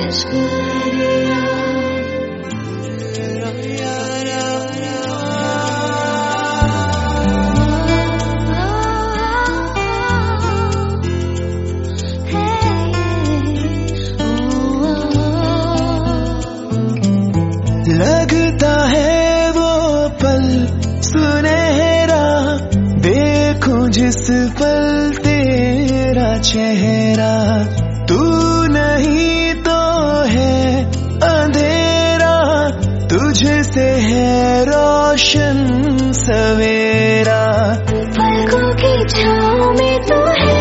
लगता है वो पल सुनहरा, देखूं जिस पल तेरा चेहरा। तू नहीं तो है अंधेरा, तुझसे है रोशन सवेरा। पलकों की छाँव में तू है,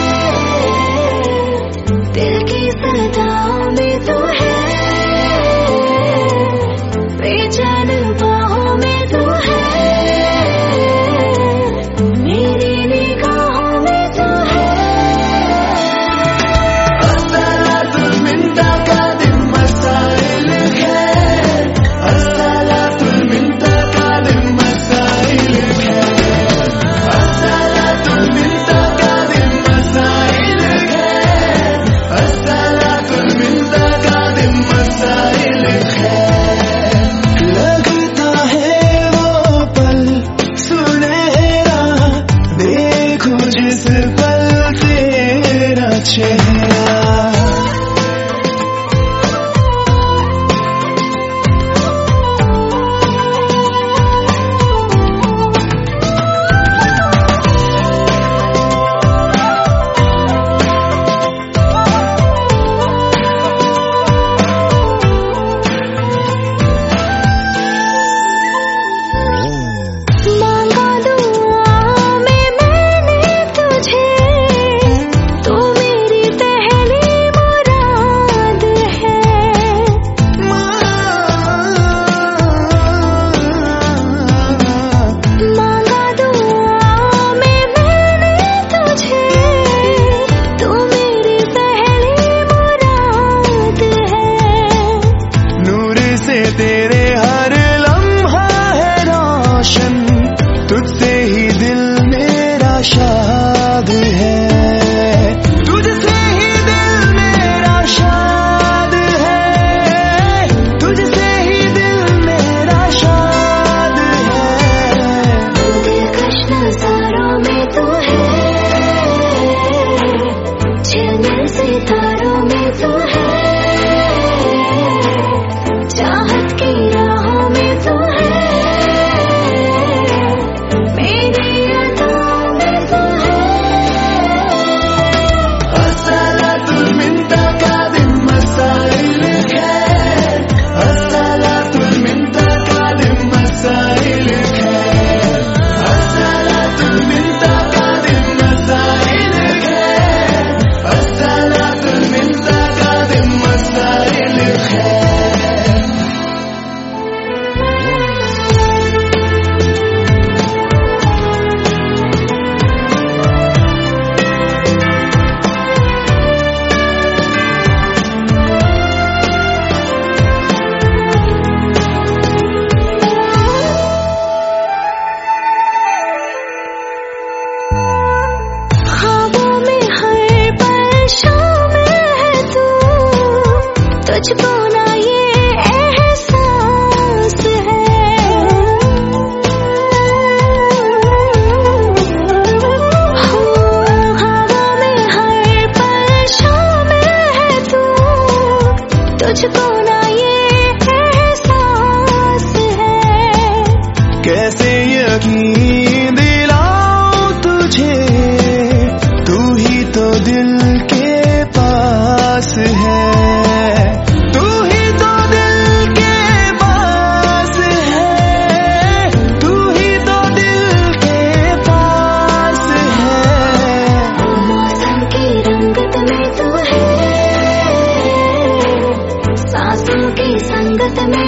दिल की सदाओं में तू है, बेचैन बाहों में तू है, मेरी निगाहों में तू है। अस्सलातुल मिन्ता का दिन मसाइल है, अस्सलातुल मिन्ता का दिन मसाइल है, अस्सलातुल मिन्ता का दिन मसाइल है, अस्सलातुल मिन्ता का दिन मसाइल है। जिस पल तेरा चेहरा। तेरे हर लम्हा है रोशन, तुझसे ही दिल मेरा शाद है, तुझसे ही दिल मेरा शाद है, तुझसे ही दिल मेरा शाद है। दिलकश नज़ारों में तू है, झिलमिल सितारों में तू है, चाहत की राहों में तू है, मेरी अदाओं में तू है। अस्सलातुल मिन्ता का दिन मसाइल है, अस्सलातुल मिन्ता का दिन मसाइल है, अस्सलातुल मिन्ता का दिन मसाइल है, अस्सलातुल मिन्ता का दिन मसाइल है। तुझको ना ये एहसास है, हवा में हर पल शामिल है तू, तुझको ना ये एहसास है। कैसे यकीन दिलाऊं तुझे, तू ही तो दिल के पास है, सांसों की संगत में